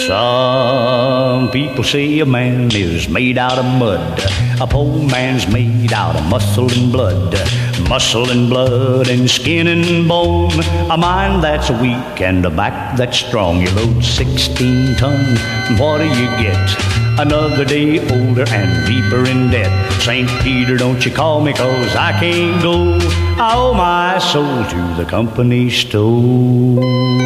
Some people say a man is made out of mud. A poor man's made out of muscle and blood. Muscle and blood and skin and bone. A mind that's weak and a back that's strong. You load 16 ton, what do you get? Another day older and deeper in debt. St. Peter, don't you call me, 'cause I can't go. I owe my soul to the company store.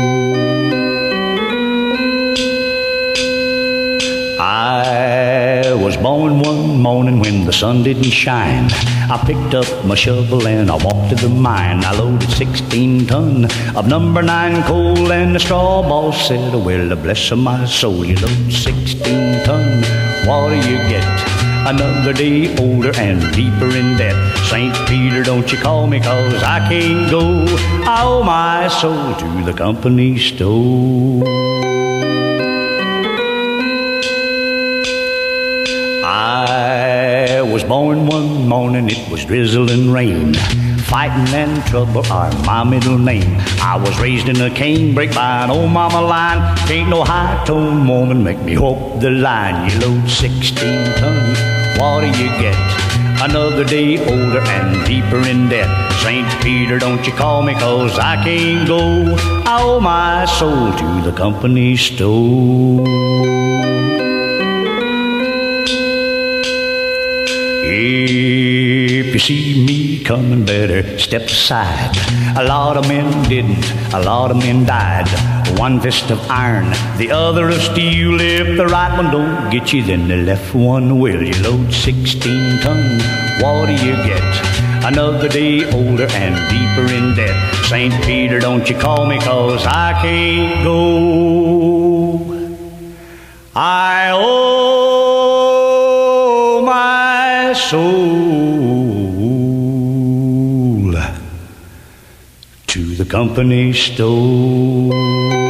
I was born one morning when the sun didn't shine. I picked up my shovel and I walked to the mine. I loaded 16 ton of number 9 coal, and the straw boss said, well, bless my soul, you load 16 ton, what do you get? Another day older and deeper in debt. St. Peter, don't you call me, 'cause I can't go. I owe my soul to the company store. I was born one morning, it was drizzling rain. Fighting and trouble are my middle name. I was raised in a canebrake by an old mama line. Ain't no high-tone woman make me walk the line. You load 16 ton, what do you get? Another day older and deeper in debt. St. Peter, don't you call me, 'cause I can't go. I owe my soul to the company store. If you see me coming, better step aside. A lot of men didn't, a lot of men died. One fist of iron, the other of steel. If the right one don't get you, then the left one will. You load 16 ton, what do you get? Another day older and deeper in debt. St. Peter, don't you call me, 'cause I can't go. I owe my soul to the company store.